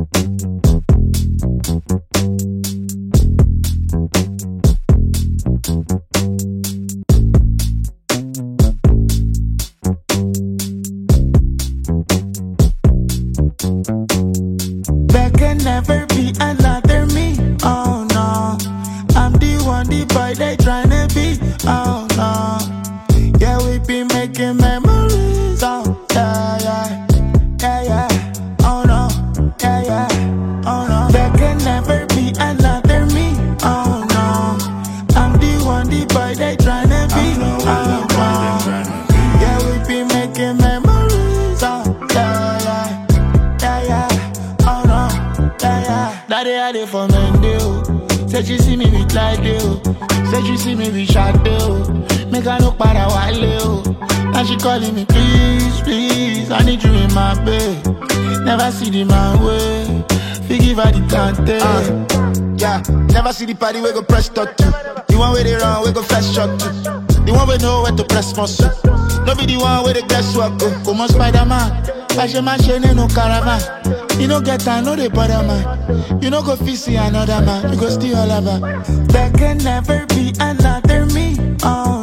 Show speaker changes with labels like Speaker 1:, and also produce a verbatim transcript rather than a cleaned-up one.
Speaker 1: There can never be another me. Oh no, I'm the one, the boy they tryna be. Oh no, yeah, we be making memories. Oh yeah, yeah, yeah, yeah. Oh no, yeah, yeah. Oh no, there can never be another me. Oh no, I'm the one, the boy they tryna be. Oh no, yeah, we be making memories. Oh yeah, yeah, yeah, yeah. Oh no, yeah, yeah. Daddy had it for Monday. Said she see me with like you. Said she see me with shadow. Make her look para wale. Now she calling me, please, please, I need you in my bed. Never see the man way. Forgive her the tante.
Speaker 2: Uh, yeah, never see the party we go press start to. The one where they run, we go fast shot to. The one we know where to press muscle. No be the one where the guess what go.
Speaker 1: Come on, Spider-Man. Fashe man, shene no caravan. You no get time, no they bother man. You no go fit see another man. You go steal all about. There can never be another me. Oh